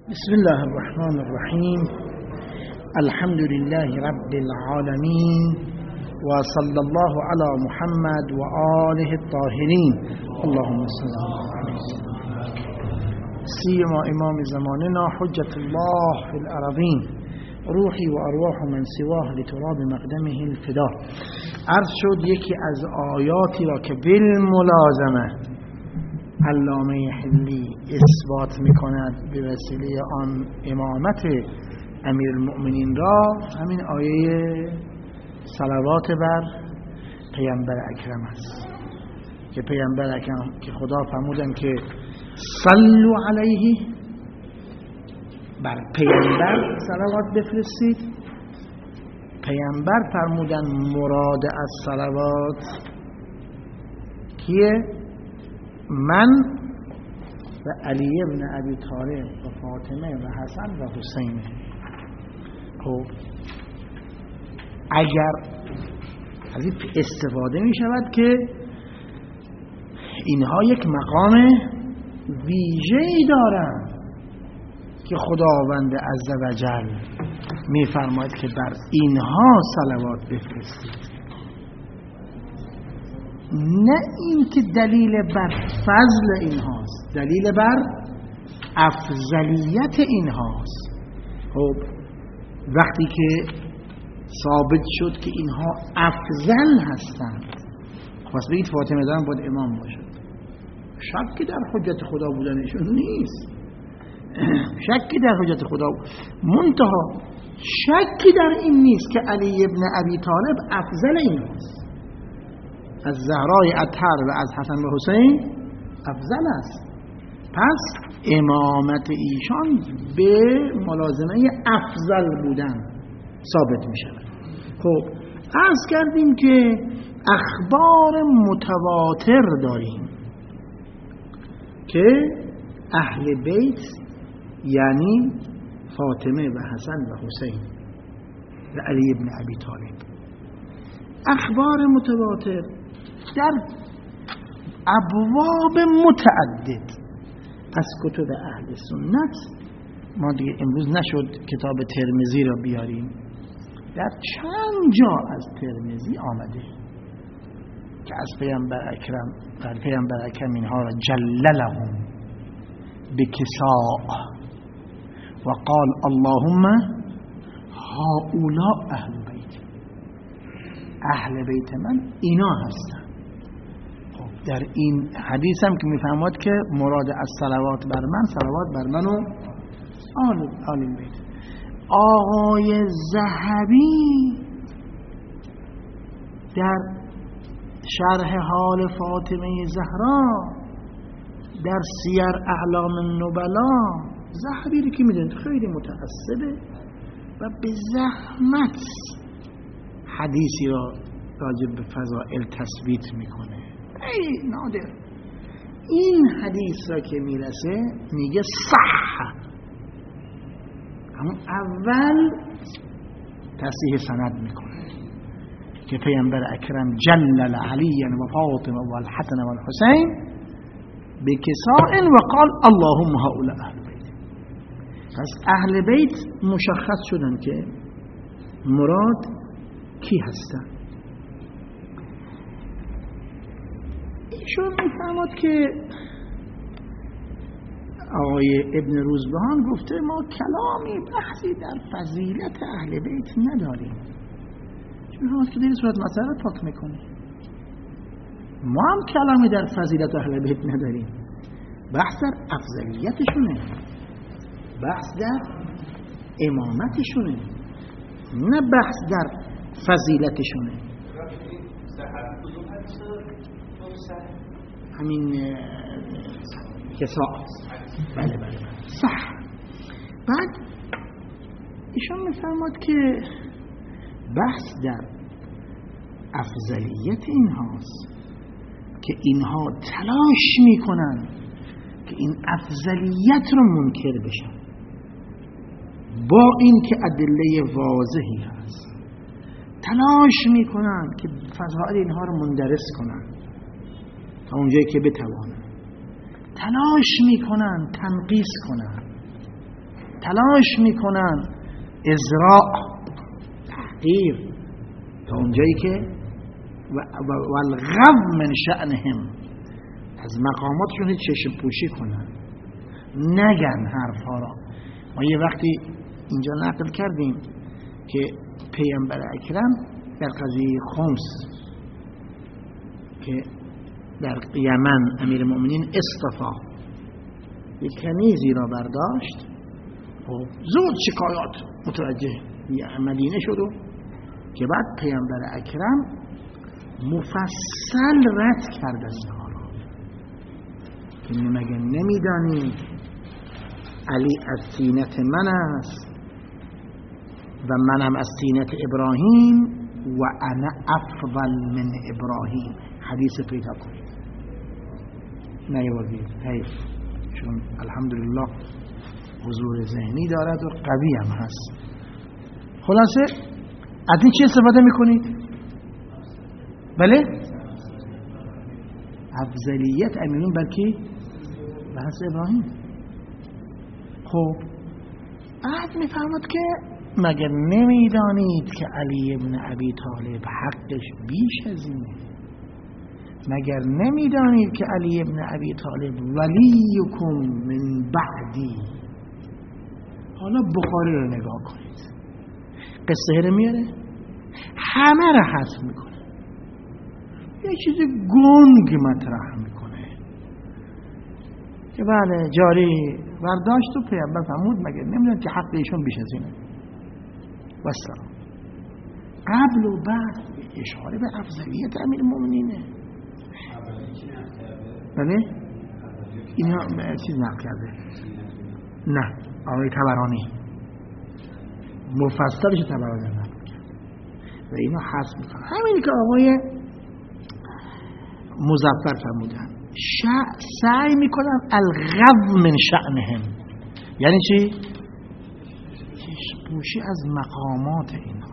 بسم الله الرحمن الرحیم. الحمد لله رب العالمین و صلی الله علی محمد و آله الطاهرین. اللهم صل علی سیما امام زماننا حجت الله فی الارضین روحی و ارواح من سواه لتراب مقدمه الفدا. عرض شد یکی از آیاتی را که بالملازمه علامه حلی اثبات میکند به وسیله آن امامت امیرالمؤمنین را همین آیه صلوات بر پیامبر اکرم است که پیامبر اکرم که خدا فرمودن که صلوا علیه، بر پیامبر صلوات بفرستید. پیامبر فرمودن مراد از صلوات کیه؟ من و علی ابن ابی طالب و فاطمه و حسن و حسین. خب اگر از این استفاده می شود که اینها یک مقام ویژه‌ای دارند که خداوند عزوجل می فرماید که بر اینها صلوات بفرستید، نه این که دلیل بر فضل اینهاست، دلیل بر افضلیت اینهاست. خب وقتی که ثابت شد که اینها افضل هستند، پس بگید فاطمه زهرا باید امام باشد. شکی در حجت خدا بودنشون نیست، شکی در حجت خدا، منتها شکی در این نیست که علی ابن ابی طالب افضل اینهاست، از زهرای اطهر و از حسن و حسین افضل است. پس امامت ایشان به ملازمه افضل بودن ثابت می شود. خب عرض کردیم که اخبار متواتر داریم که اهل بیت یعنی فاطمه و حسن و حسین و علی ابن ابی طالب، اخبار متواتر در ابواب متعدد از کتب اهل سنت، ما دیگه امروز نشد کتاب ترمذی را بیاریم، در چند جا از ترمذی آمده که از پیامبر اکرم اینها را جللهم بکساء و قال اللهم هؤلاء اهل بیت من اینا هستن. خب در این حدیث هم که میفهمد که مراد از صلوات بر من، صلوات بر من و آل بیت. آقای ذهبی در شرح حال فاطمه زهرا در سیر اعلام النبلا، ذهبی رو که میدونید خیلی متعصبه و به زحمت حدیثی را راجب به فضائل تثبیت میکنه، خیلی نادر. این حدیث را که میرسه میگه صح، همون اول تصحیح سند میکنه که پیامبر اکرم جلل علی و فاطمه و الحسن و الحسین بکساء و قال اللهم هؤلاء اهل بیت. پس اهل بیت مشخص شدن که مراد کی هستن. ایشون میفهمد که آقای ابن روزبهان گفته ما کلامی بحثی در فضیلت اهل بیت نداریم، چون همه که در صورت مسئله پاک میکنه. ما هم کلامی در فضیلت اهل بیت نداریم، بحث در افضلیتشونه، بحث در امامتشونه، نه بحث در فضیلتشونه. همین کساء، بله صح. بعد ایشان میفرماد که بحث در افضلیت اینهاست که اینها تلاش میکنن که این افضلیت رو منکر بشن، با این که ادله واضحی هست تلاش میکنن که فضائل اینها رو مندرس کنن تا اونجایی که بتوانن، تلاش میکنن تنقیص کنن، تلاش میکنن ازراع تحقیر تا اونجایی که و الغو من شأنهم، از مقاماتشون چشم پوشی کنن، نگن حرفا را. ما یه وقتی اینجا نقل کردیم که پیامبر اکرم در قضیه خمس که در یمن امیر المؤمنین اصطفا یک کنیزی را برداشت، زود شکایات متوجه مدینه شد و که بعد پیامبر اکرم مفصل رد کرد از را که مگه نمیدانی علی از طینت من است و منم از طینت ابراهیم و انا افضل من ابراهیم. حدیث پیدا کنید نیاوردید، حیف، چون الحمدلله حضور ذهنی دارد و قوی هم هست. خلاصه از این چی استفاده میکنید؟ بله؟ افضلیت امیرون بلکه بحث ابراهیم. خب بعد میفهمد که مگر نمیدانید که علی ابن ابی طالب حقش بیش از اینه؟ مگر نمیدانید که علی ابن ابی طالب ولیکم من بعدی؟ حالا بخاری رو نگاه کنید، قصه رو میاره، همه رو حذف میکنه، یه چیز گنگ مطرح میکنه که بله جاری برداشت و پیامبر فرمود مگر نمیدونید که حق ایشون بیش از اینه و سلام. قبل و بعد اشاره به افضلیت امیر المؤمنینه. بله اینها چیز نقل کرده، نه آقای طبرانی مفصلش طبرانی نقل کرده و اینا حذف میکنن. همین که آقای مظفر فرمودن سعی میکنن الغو من شأنهم، یعنی چی؟ چشم‌پوشی از مقامات اینها.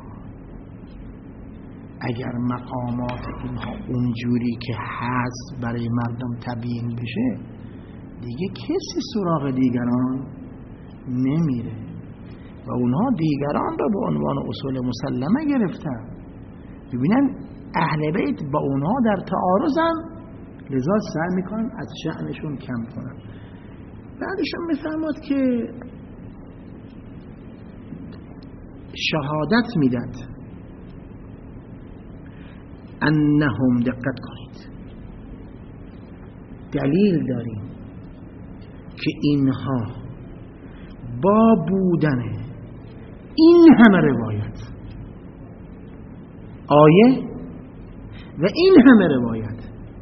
اگر مقامات اینها اونجوری که هست برای مردم تبیین بشه دیگه کسی سراغ دیگران نمیره و اونها دیگران را به عنوان اصول مسلمه گرفتن. ببینن اهل بیت با اونها در تعارضن، لذا سعی میکنن از شأنشون کم کنن. بعدشون میفهمد که شهادت میداد انهم، دقت کنید، دلیل داریم که اینها با بودن این همه روایت آیه و این همه روایت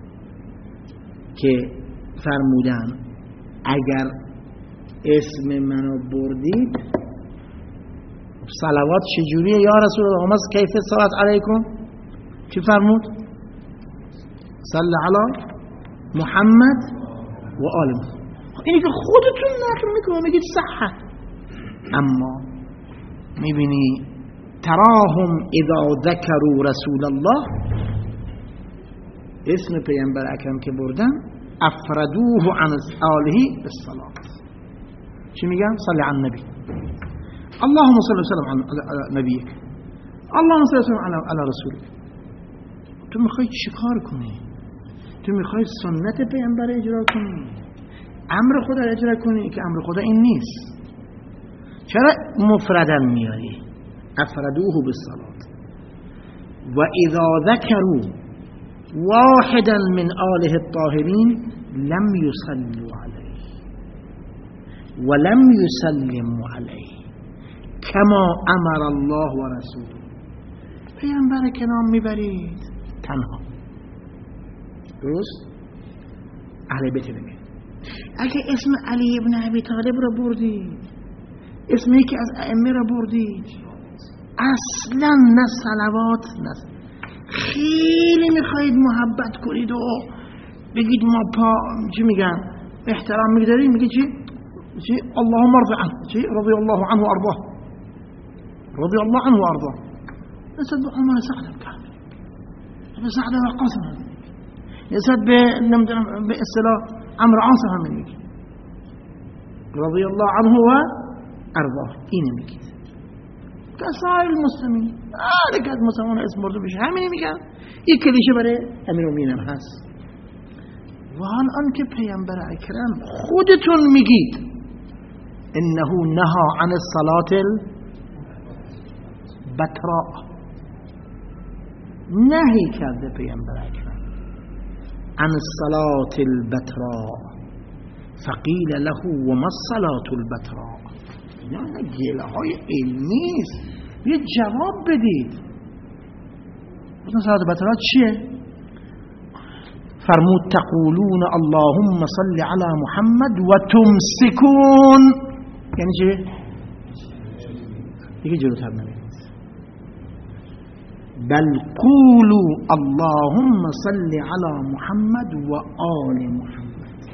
که فرمودن اگر اسم منو بردید صلوات چجوریه یا رسول الله؟ کیف صلات علیکم؟ چی فرمود؟ صلی علی محمد و آل محمد. اینی که خودتون نقل میکنه میگید صحه، اما میبینی تراهم اذا ذکروا رسول الله، اسم پیامبر اکرم که بردن افردوه عن آله بالصلاه. چی میگن؟ صلی علی النبی، اللهم صل وسلم علی نبیک، اللهم صل وسلم علی رسولک. تو میخوای چیکار کنی؟ تو میخوای سنت پیامبر اجرا کنی، امر خدا اجرا کنی که امر خدا این نیست. چرا مفردن میاری؟ افردوه بالصلاه و اذا ذکروا واحدا من آله الطاهرین لم يصلوا علیه ولم يسلموا علیه کما امر الله و رسوله. پیامبر کنام میبرید تنها، درست؟ اهل بیت نمیاد. اگه اسم علی ابن ابی طالب را بردید، اسم یکی از ائمه را بردید، اصلا نه صلوات نه، خیلی میخواید محبت کنید و بگید ما چی میگن احترام میگذارید، میگید چی؟ اللهم ارض عنه، چی؟ رضی الله عنه و ارضاه، رضی الله عنه و ارضاه. نسبت به عمر سعد کامل، به سعد وقاص هم، نسبت به اصطلاح عمرو عاص هم میگید رضی الله عنه و ارواح اینه میگید کسائر المسلمین که از مسلمان اسم برده بشه همینی میگن. یک کلیشه برای امیرالمومنین هم هست. و حال آنکه پیامبر اکرم خودتون میگید انه نهى عن الصلاة البتراء، نهی کرده پیامبر اکرم عن الصلاة البتراء. فقیل له وما الصلاة البتراء، نه گله های علمی است، یه جواب بدید. مثلا صلاة البتراء چیه؟ فرمود تقولون اللهم صل على محمد و تمسكون، یعنی چه؟ دیگه جلوتر نمیدید. بل قولوا اللهم صل على محمد و آل محمد.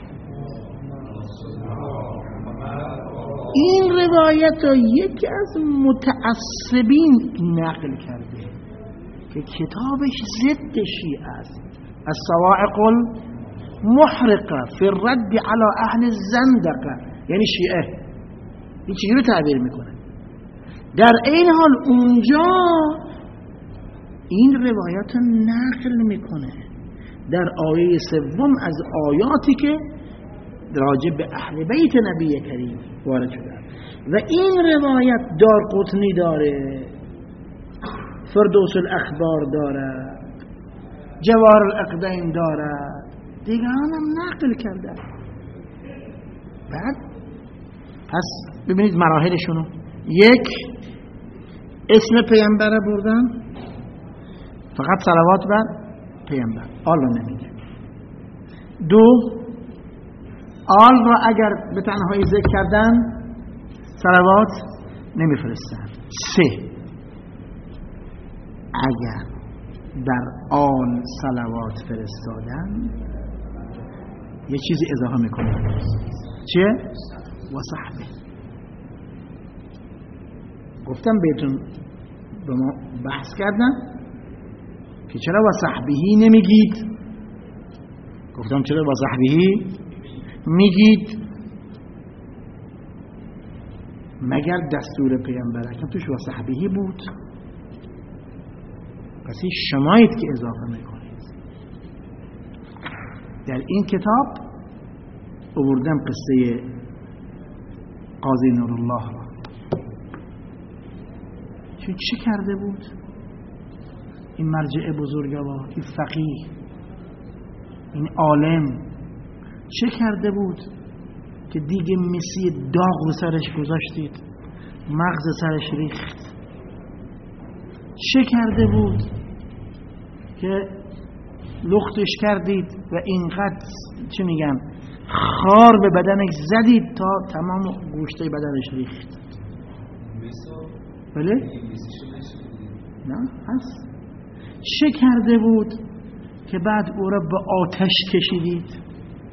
این روایت رو یکی از متعصبین نقل کرده که کتابش ضد شیعه است، الصواعق المحرقه فی الرد على اهل الزندقه، یعنی شیعه. این چجوری تعبیر میکنه؟ در این حال اونجا این روایت رو نقل میکنه در آیه 3 از آیاتی که راجع به اهل بیت نبی کریم وارد شده و این روایت دارقطنی داره، فردوس الاخبار داره، جواهر الاقدیم داره، دیگران هم نقل کرده. بعد پس ببینید مراحلشونو. یک، اسم پیامبر بردن، فقط صلوات بر پیامبر، آل رو نمیگه. دو، آل را اگر به تنهایی ذکر کردن صلوات نمیفرستن. سه، اگر در آل صلوات فرستادن یه چیزی اضافه میکنن. چه؟ و صحبه. گفتم بهتون به ما بحث کردم که چرا و صحبهی نمیگید. گفتم چرا و صحبهی میگید؟ مگر دستور پیامبر اکرم توش و صحبهی بود؟ پس این شمایید که اضافه میکنید. در این کتاب آوردم قصه قاضی نورالله را. چه کرده بود این مرجع بزرگوار، این فقیه، این عالم؟ چه کرده بود که دیگه مسی داغ رو سرش گذاشتید، مغز سرش ریخت؟ چه کرده بود که لختش کردید و اینقدر چه میگن خار به بدنش زدید تا تمام گوشتای بدنش ریخت؟ بله؟ نه هست. چه کرده بود که بعد او را به آتش کشیدید؟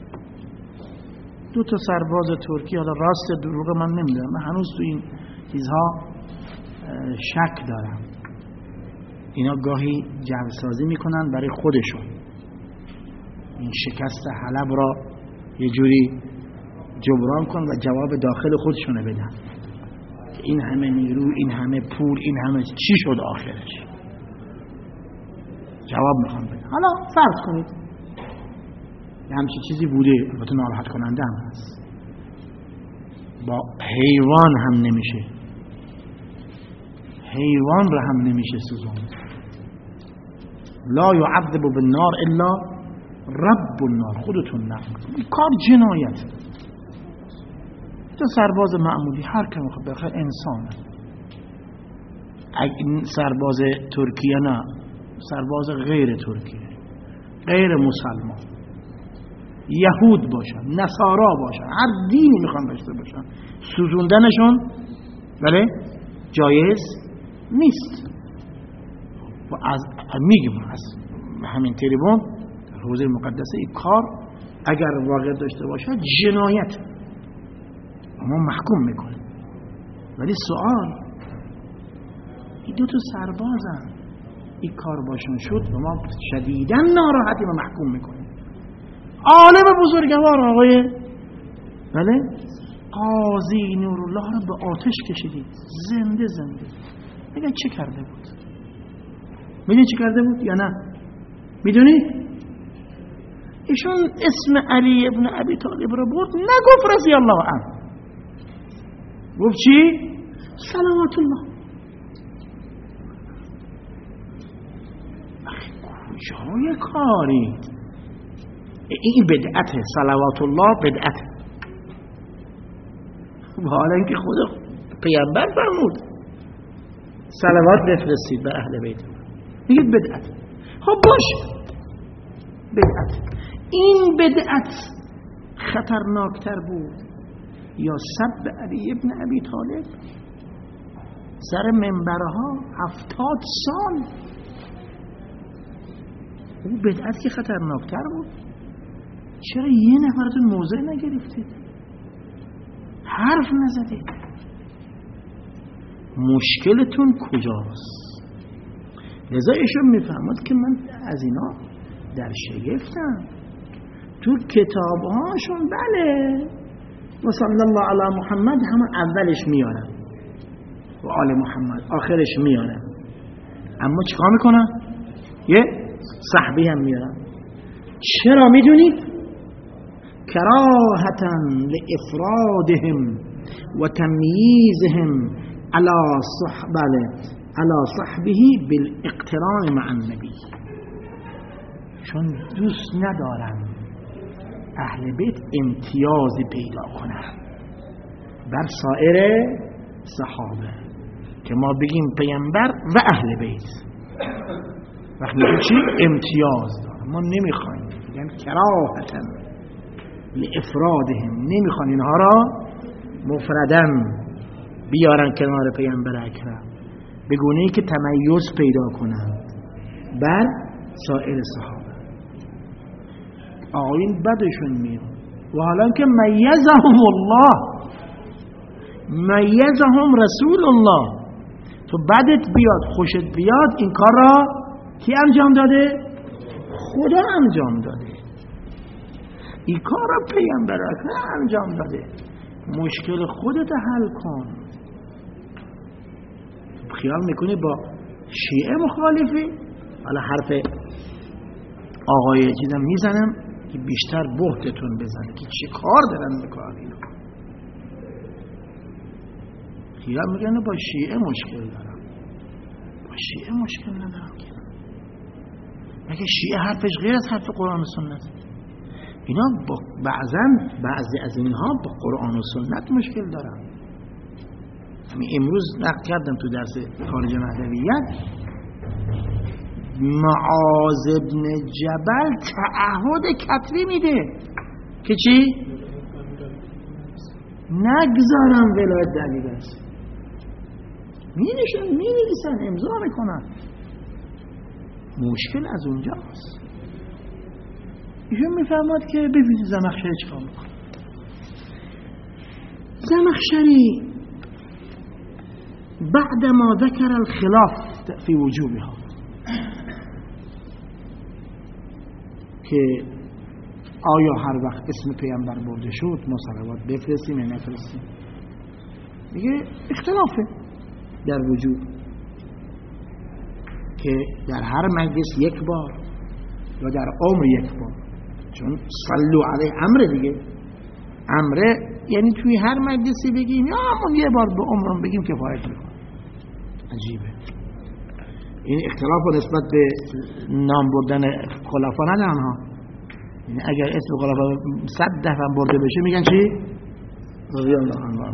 2 سرباز ترکی، حالا راست دروغ من نمیدونم، من هنوز تو این چیزها شک دارم. اینا گاهی جوسازی میکنن برای خودشون، این شکست حلب را یه جوری جبران کن و جواب داخل خودشونه بدن. این همه نیرو، این همه پول، این همه چی شد آخرش؟ جواب میخوام بدن. حالا فرض کنید همچین چیزی بوده، البته ناراحت کننده هم هست. با حیوان هم نمیشه، حیوان را هم نمیشه سوزوند. لا یعذب بالنار الا رب النار. خودتون نکنید، این کار جنایت. تو سرباز معمولی هر که میخواد بخیر انسانه. این سرباز ترکیه نه، سرباز غیر ترکیه، غیر مسلمان، یهود باشن، نصارا باشن، هر دینی میخوان داشته باشن، سوزوندنشون بله جایز نیست. و از میگم از همین تریبون در حوزه مقدسه این کار اگر واقع داشته باشد جنایت ما محکوم میکنیم. ولی سوال، این 2 سربازن، این کار باشون شد و ما شدیداً ناراحتی و محکوم میکنیم. عالم بزرگوار آقای بله قاضی نورالله رو به آتش کشیدید زنده میگن چه کرده بود؟ میدونی چه کرده بود یا نه؟ میدونی؟ ایشون اسم علی ابن ابی طالب رو برد، نگفت رضی الله عنه، گفت چی؟ صلوات الله. کجای کاری؟ این بدعته، صلوات الله بدعته، حالا اینکه خود پیامبر فرمود صلوات بفرستید به اهل بیت، میگه بدعت. خب باشه بدعت. این بدعت خطرناکتر بود یا سب علی ابن ابی طالب سر منبرها 70 سال؟ اون بدعت که خطرناکتر بود. چرا یه نفرتون موضع نگرفتید؟ حرف نزدید؟ مشکلتون کجاست؟ لذا ایشون میفهمد که من از اینا در شگفتم. تو کتابهاشون بله و صلی الله علی محمد همه اولش میارن و آل محمد آخرش میارن، اما چیکار میکنن؟ یه صحبی هم میارن. چرا میدونید؟ کراهتا لافرادهم و تمییزهم على صحبه بالاقتران مع النبی. چون دوست ندارن اهل بیت امتیازی پیدا کنن بر سایر صحابه، که ما بگیم پیامبر و اهل بیت وقتی چی امتیاز دارن. ما نمیخوایم، میگن کراهتا لافرادهم، نمیخوان اینها را مفردن بیارن کنار پیامبر اکرم، به گونه‌ای که تمیز پیدا کنند بر سایر صحابه. آقایون بدشون میاد و حالا که میزهم الله، میزهم رسول الله، تو بدت بیاد خوشت بیاد این کار را کی انجام داده؟ خدا انجام داده. این کار را پیامبر اکرم انجام داده. مشکل خودت حل کن. خیال میکنی با شیعه مخالفی؟ حالا حرف آقای چیزم میزنم که بیشتر بهتتون بزنه که چه کار دارن میکنن اینا. خیال میکنه با شیعه مشکل دارم. با شیعه مشکل ندارم که مگه شیعه حرفش غیر از حرف قرآن و سنت؟ اینا با بعضی از اینها با قرآن و سنت مشکل دارن. امروز نقل کردم تو درس خارج مهدویت، معاذ بن جبل تعهد کتبی میده که چی؟ نگذارم ولایت علی بس. مینویسن امضا میکنن. مشکل از اونجاست. ایشون میفهمد که ببینید زمخشری چیکار میکنه. زمخشری بعد ما ذکر الخلاف فی وجوبها، که آیا هر وقت اسم پیامبر برده شد ما صلوات بفرستیم یا نفرستیم، میگه اختلافه در وجوب، که در هر مجلس یک بار یا در عمر یک بار، چون صلو علیه امر دیگه، امره یعنی توی هر مجلسی بگیم یا همون یه بار به عمرم بگیم کفایت میکنه. عجیبه. این اختلاف و نسبت به نام بردن خلفا ندارن ها. یعنی اگر اسم خلفا 100 دفعه برده بشه میگن چی؟ رضی الله عنه.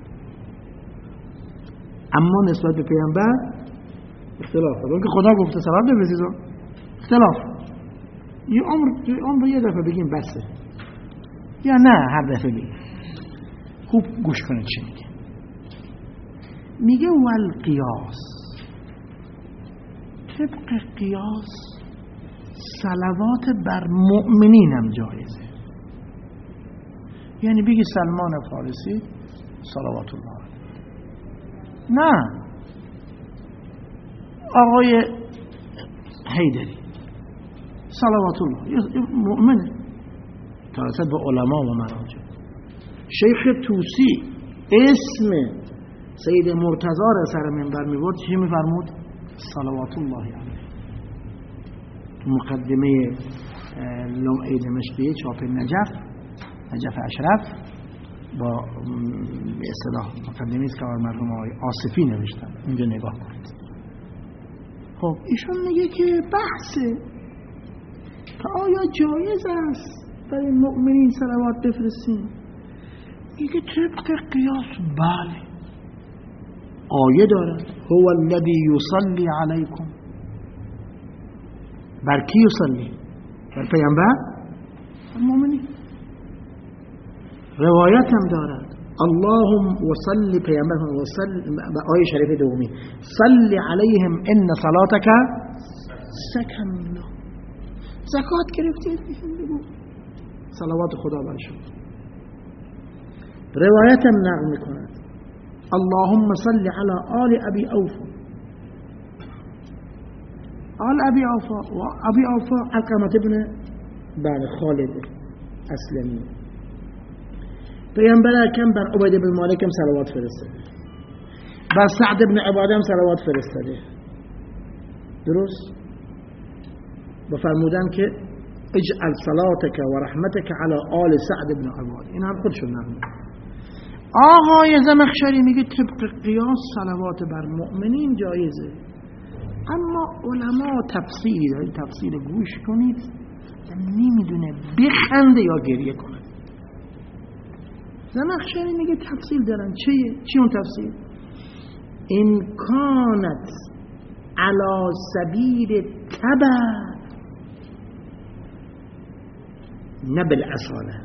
اما نسبت به پیامبر اختلاف. اون که خدا گفته صلوات بفرستید، اختلاف. یه عمر یه دفعه بگیم بسه یا نه هر دفعه بگیم. خوب گوش کنید چی میگه. میگه والقیاس، طبق قیاس صلوات بر مؤمنین هم جایزه. یعنی بگی سلمان فارسی صلوات الله، نه آقای حیدری صلوات الله، مؤمنه، توسط به علما و مراجع. شیخ توسی اسم سید مرتضی را سر منبر میبرد چی میفرمود؟ صلوات الله علیه. مقدمه لمعه دمشقیه چاپ نجف اشرف با به اصطلاح مقدمه است که مرحوم آقای آصفی نوشتن، اینجا نگاه کنید. خب ایشون میگه که بحثه که آیا جایز است برای مؤمنین صلوات بفرستیم؟ میگه طبق قیاس بله، آیه دارد هو الذی یصلی علیکم. بر کی یصلی؟ بر پیامبر؟ مؤمنین. روایت هم دارد اللهم وصلی، پیامبر وصلی، آیه شریف دومی صلی علیهم ان صلاتک سکن الله. زکات گرفتید بگو صلوات خدا برشون. روایت هم نقل میکند اللهم صل علی آل ابی اوفا. آل ابی اوفا و ابی اوفا علقمة ابن بعد خالد اسلمی. پیامبر اکرم بر عبید بن مالک هم صلوات فرستاده، بر سعد بن عباده هم صلوات فرستاده. درست؟ و فرمودن که اجعل صلاتك و رحمتك على آل سعد بن عباده. این هم خودشون نقل. آقای زمخشری میگه طبق قیاس صلوات بر مؤمنین جایزه، اما علما تفصیلی داره، تفصیل گوش کنید، نمیدونه بخنده یا گریه کنه. زمخشری میگه تفصیل دارن. چی اون تفصیل؟ ان کانت علی سبیل تبع نه بالاصاله،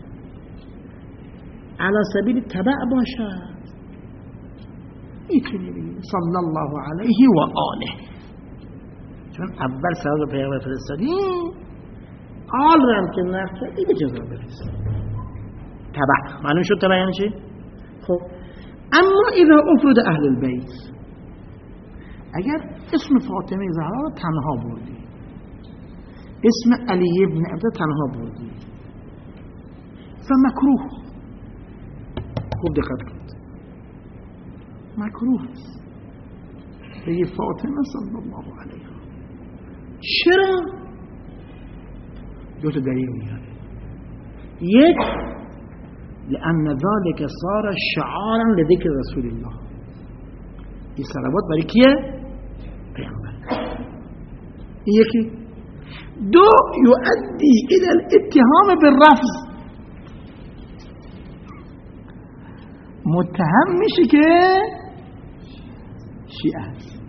علی سبیل تبع باشد میتونی بگید صلی الله علیه و آله، چون اول صلوات پیغمبر فرستادیم، آل رو هم که نقل دیگه جزا برسید. تبع معلوم شد تبع یعنی چی؟ خب اما اذا افرد اهل البیت، اگر اسم فاطمه زهرا رو تنها بردی، اسم علی ابن ابی تنها بردی، فمکروه. خوب دقت کنید، مکروه است بگی فاطمه صلی الله علیه. چرا؟ دو تا دلیل میاره. یک، لأن ذلك صار شعارا لذكر رسول الله. این صلوات برای کیه؟ پیامبر. یکی. دو، یؤدی الى الاتهام بالرفض. متهم میشه که شیعه است.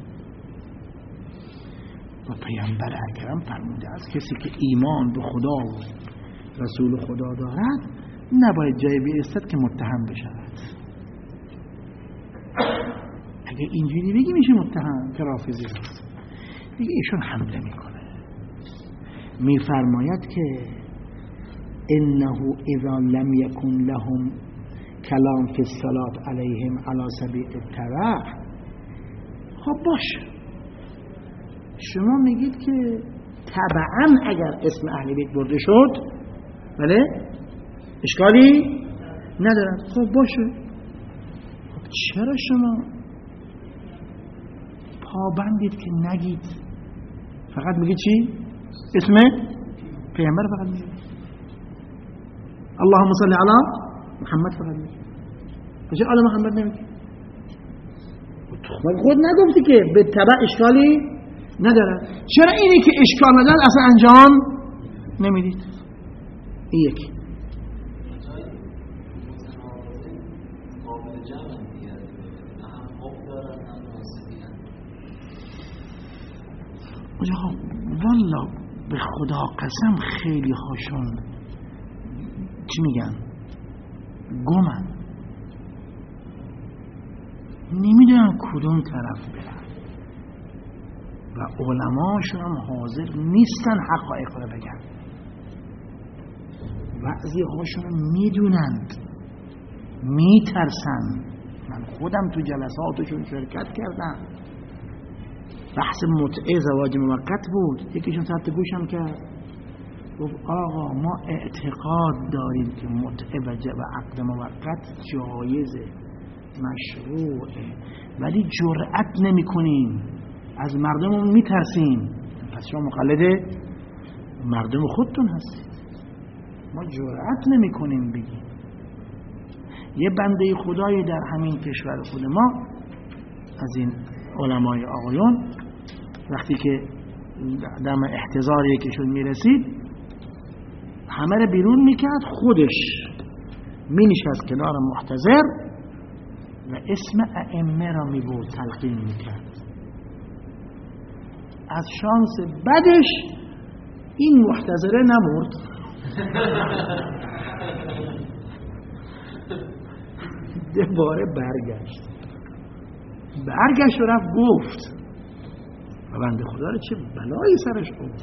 و پیامبر اکرم فرموده است کسی که ایمان به خدا و رسول خدا دارد نباید جای بیستد که متهم بشود. اگه اینجوری بگی میشه متهم که رافضی است. دیگه ایشون حمله میکنه، میفرماید که انه اذا لم یکن لهم کلام فی الصلاة علیهم علی سبیل التبع. خب باشه، شما میگید که طبعا اگر اسم اهل بیت برده شد بله اشکالی ندارد. خب باشه، خب چرا شما پابندید که نگید، فقط میگید چی؟ اسم پیامبر فقط میگید، اللهم صل علی محمد فقط میگید، بچه آل محمد نمیگید. خود نگفتی که به تبع اشکالی ندارد، چرا اینی که اشکال ندارد اصلا انجام نمیدید؟ این یکی. والا به خدا قسم خیلی هاشون چی میگن گمن، نمیدونم کدوم طرف برن و علماشون هم حاضر نیستن حقایق رو بگن. بعضی هاشون میدونند میترسن. من خودم تو جلساتشون شرکت کردم، بحث متعه زواج موقت بود، یکیشون ساعت گوشم کرد گفت آقا ما اعتقاد داریم که متعه و عقد موقت جایزه، مشروعه، ولی جرأت نمی کنیم، از مردمون میترسیم. پس شما مقلد مردم خودتون هستید، ما جرأت نمی کنیم بگیم. یه بنده خدایی در همین کشور خود ما از این علمای آقایون وقتی که دم احتضار یکیشون میرسید همه رو بیرون میکرد، خودش مینشست کنار محتضر و اسم ائمه را میبرد تلقین میکرد. از شانس بدش این محتضره نمرد دوباره برگشت و رفت گفت و بنده خدا رو چه بلایی سرش آورد.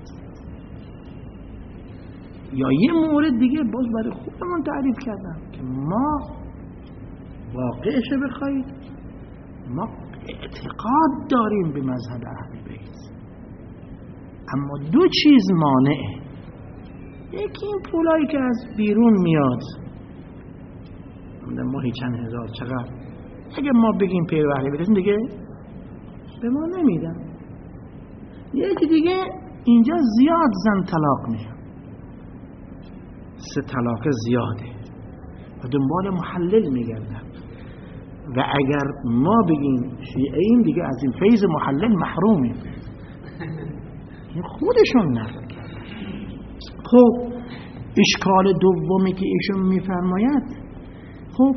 یا یه مورد دیگه باز برای خودمون تعریف کردم که ما واقعش بخواید ما اعتقاد داریم به مذهب اهل بیت، اما دو چیز مانعه. یکی این پولایی که از بیرون میاد ماهی چند هزار چقدر، اگه ما بگیم پیر اهل بیت دیگه به ما نمیدن. یکی دیگه اینجا زیاد زن طلاق میشن، 3 طلاق زیاده و دنبال محلل میگردن و اگر ما بگیم شیعیم دیگه از این فیض محلل محرومیم. خودشون نقل کردن. خب اشکال دومی که ایشون میفرماید، خب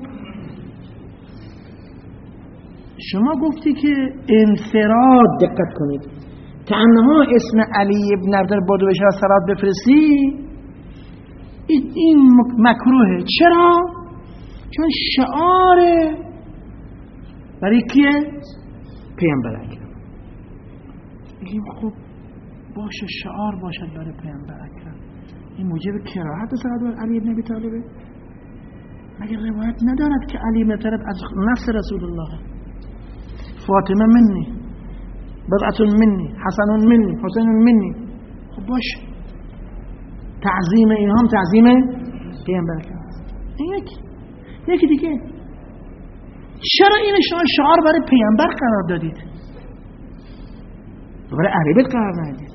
شما گفتی که انفراد، دقت کنید، تنها اسم علی ابن عبدالبادو بشه و صلات بفرستی این مکروهه. چرا؟ چون شعاره برای کیه؟ پیامبر اکرم. بگیم خب باشه شعار باشد برای پیامبر اکرم، این موجب کراهت صلات بر علی ابن ابی طالبه؟ مگر روایت ندارد که علی ابن طالب از نفس رسول الله، فاطمه منی، بضعة منی، حسن منی، حسین منی. خب باشه، تعظیم این هم تعظیم پیامبر کرد. یکی دیگه، چرا این شما شعار برای پیامبر قرار دادید برای اهل بیت قرار ندید؟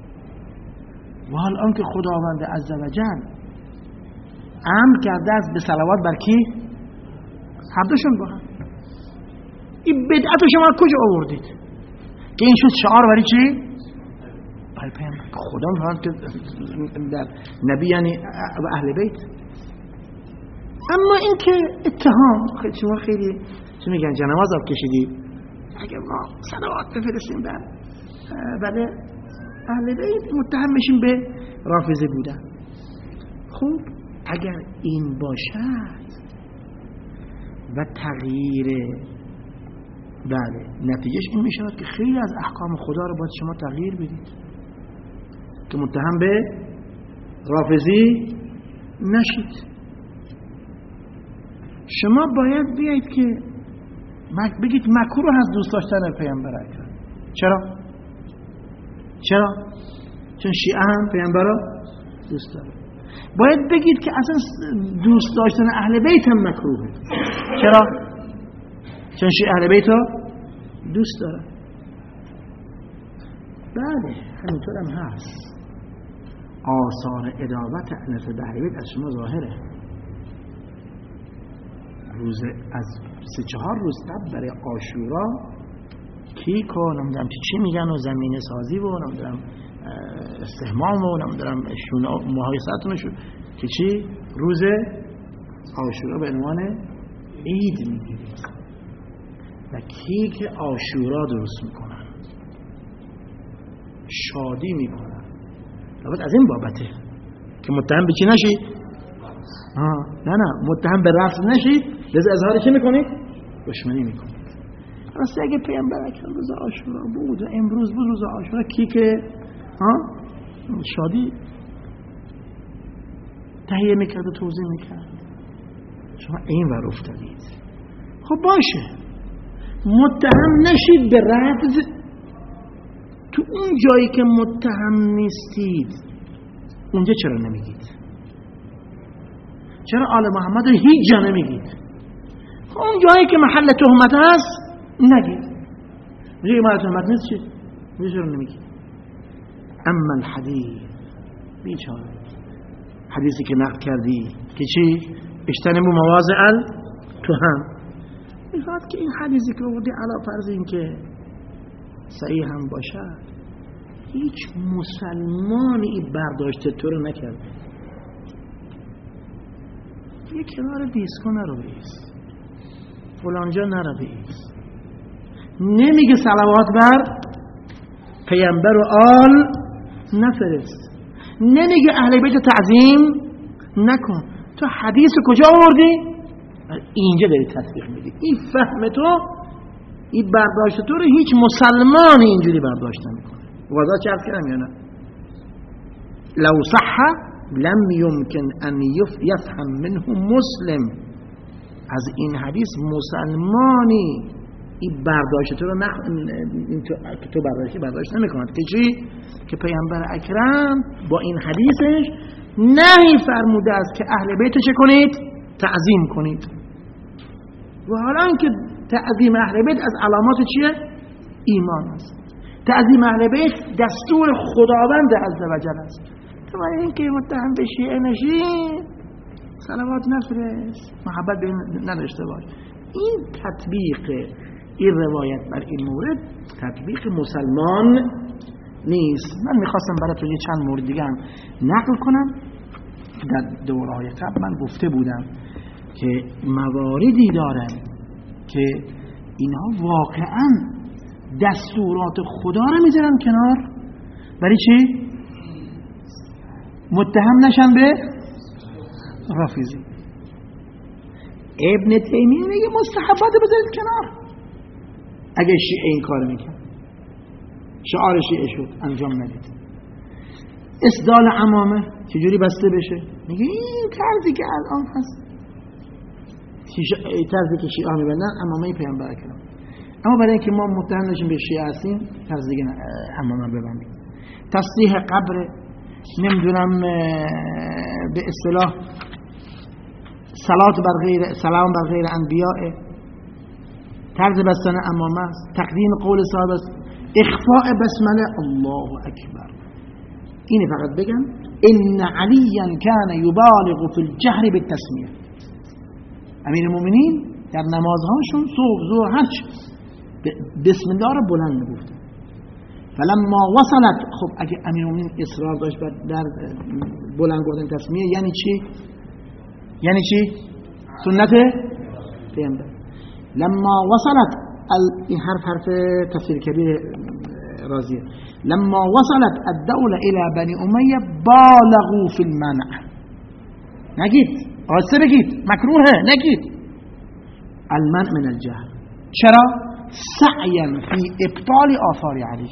و حال آنکه خداوند عزوجل امر کرده است به صلوات بر کی؟ هر دوشون با هم. این بدعت شما کجا آوردید که این شد شعار برای چی؟ برای پیامبر. خدا می‌فرماید که در نبی یعنی اهل بیت. اما این که اتهام شما خیلی چی میگن جنواز آب کشیدی، اگر ما صلوات بفرستیم بله اهل بیت متهم میشیم به رافضه بودن. خب اگر این باشد و تغییر بله نتیجهش این میشود که خیلی از احکام خدا رو باید شما تغییر بدید که متهم به رافضی نشید. شما باید بیایید که بگید مکروه از دوست داشتن پیامبر اکرم. چرا؟ چون شیعه هم پیامبر رو دوست داره. باید بگید که اصلا دوست داشتن اهل بیت هم مکروهه. چرا؟ چون شیعه اهل بیت رو دوست داره. بله همینطور هم هست. آثار ادابت نسبت اهل بیت از شما ظاهره. روز از 3-4 روز قبل برای عاشورا کیک و نمیدونم چی میگن و زمین سازی و نمیدونم استحمام و نمیدونم محایصتونشون که چی روز عاشورا به عنوان عید میگیرید و کیک عاشورا درست میکنن، شادی میکنن. البته از این بابته که متهم به چی نشید؟ نه متهم به رفض نشید، لذا اظهار چی میکنید؟ دشمنی میکنید. راستی اگه پیامبر اکرم روز عاشورا بود و امروز بود روز عاشورا کیک شادی تهیه میکرد و توزیع میکرد، شما این ور افتادید. خب باشه، متهم نشید به رفض. تو اون جایی که متهم نیستید اونجا چرا نمیگید؟ چرا آل محمد رو هیچ جا نمیگید؟ اون جایی که محل تهمت هست نگید. اونجا محل تهمت نیست چی؟ اونجا چرا نمیگید؟ اما الحدیث بیچاره، حدیثی که نقل کردی که چی؟ اجتنبوا مواضع التهم، میخواد که این حدیثی که بودی علا فرض این که صحیح هم باشد، هیچ مسلمانی برداشت تو رو نکرده. یه کنار بیسکو نرو بیس، فلانجا نرو بیس، نمیگه صلوات بر پیامبر و آل نفرست، نمیگه اهل بیت تعظیم نکن. تو حدیث کجا آوردی؟ اینجا داری تطبیق میدی. این فهم تو، این برداشت تو رو هیچ مسلمانی اینجوری برداشت نمیکنه. واضح چه عرض کردم یا نه؟ لو صح لم يمكن ان يفهم منه مسلم. از این حدیث مسلمانی این برداشت تو رو تو برداشت نمیکند که چی؟ که پیامبر اکرم با این حدیثش نهی فرموده است که اهل بیتش کنید تعظیم کنید. و حالا که تعظیم اهل بیت از علامات چیه؟ ایمان است. تعظیم اهل بیت دستور خداوند عزوجل است. تو برای این که متهم به شیعه نشی صلوات نفرست، محبت به نداشته باش. این تطبیق این روایت بر این مورد تطبیق مسلمان نیست. من میخواستم براتون یه چند مورد دیگه هم نقل کنم. در دوره‌های قبل من گفته بودم که مواردی دارن که اینها واقعا دستورات خدا رو میذارن کنار، برای چی؟ متهم نشن به رافضی. ابن تیمیه میگه مستحبات بذارید کنار. اگه شیعه این کار میکن، شعار شیعه شد، انجام ندید. اسدال عمامه چجوری بسته بشه؟ میگه این طرزی که الان هست، طرزی که شیعه میبندن عمامه پیامبر اکرم. اما برای اینکه ما متهم نشیم به شیعه هستیم، طرز دیگه عمامه ببندیم. تصریح قبر، نمیدونم به اصطلاح سلام بر غیر انبیاء، طرز بستن عمامه است، تقدیم قول صاحب است، اخفاء بسمله، الله اکبر. اینه فقط بگم ان علیا کان یبالغ فی الجهر بالتسمیه. امیر المؤمنین در نمازهاشون صبح ظهر هر چیز بسم الله رو بلند میگفتن. فلما وصلت، خب اگه امیر المؤمنین اصرار داشت در بلند گفتن تسمیه یعنی چی؟ یعنی چی؟ سنت پیامبر. لما وصلت این حرف تفسیر کبیر رازیه. لما وصلت الدولة الى بني امیه بالغوا في المنع. نگید آسه بگید، مکروهه نگید. المنع من الجهل. چرا؟ سعیا فی ابطال آثار علی.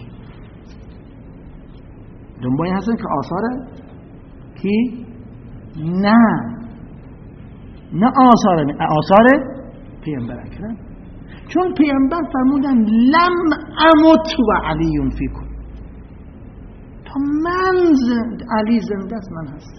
دنبال این هستن که آثار کی؟ نه آثار پیامبر اکرم. چون پیامبر فرمودن لم امت و علی فیکم، تا من علی زنده است، من هست.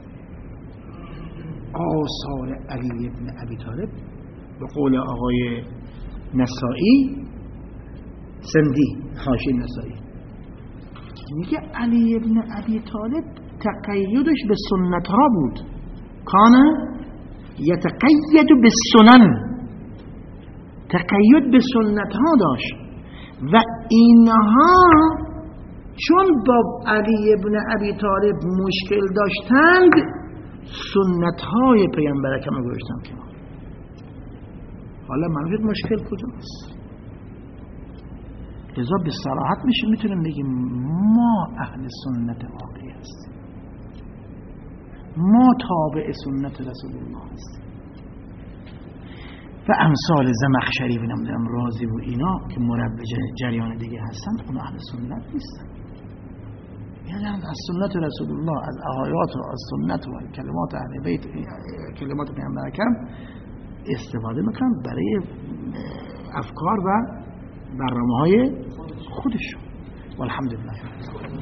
آثار علی ابن ابی طالب به قول آقای نسائی سندی حاشیه نسائی میگه علی ابن ابی طالب تقیدش به سنت ها بود. کان یتقید به سنن، تقید به سنت ها داشت و اینها چون با علی ابن ابی طالب مشکل داشتند سنت های پیامبر اکرم رو گذاشتن کنار. حالا منظور مشکل کجاست؟ لذا به صراحت میتونیم بگیم ما اهل سنت واقعی هستیم، ما تابع سنت رسول الله هستیم. و امثال زمخشری و نمیدونم رازی و اینا که مروج جریان دیگه هستن، اون اهل سنت نیستن. یعنی از سنت رسول الله، از آیات و از سنت و کلمات اهل بیت، کلمات پیامبر اکرم استفاده میکنن برای افکار و برنامه‌های خودشون. والحمدلله.